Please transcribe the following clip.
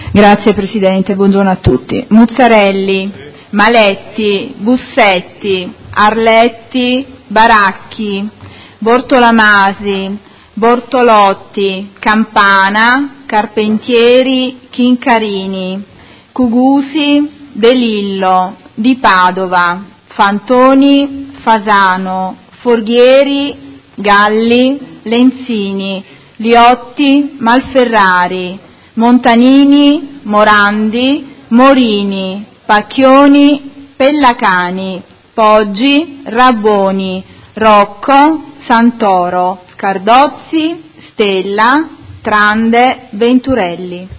Grazie Presidente, buongiorno a tutti. Muzzarelli, Maletti, Bussetti, Arletti, Baracchi, Bortolamasi, Bortolotti, Campana, Carpentieri, Chincarini, Cugusi, De Lillo, Di Padova, Fantoni, Fasano, Forghieri, Galli, Lenzini, Liotti, Malferrari, Montanini, Morandi, Morini, Pacchioni, Pellacani, Poggi, Rabboni, Rocco, Santoro, Cardozzi, Stella, Trande, Venturelli.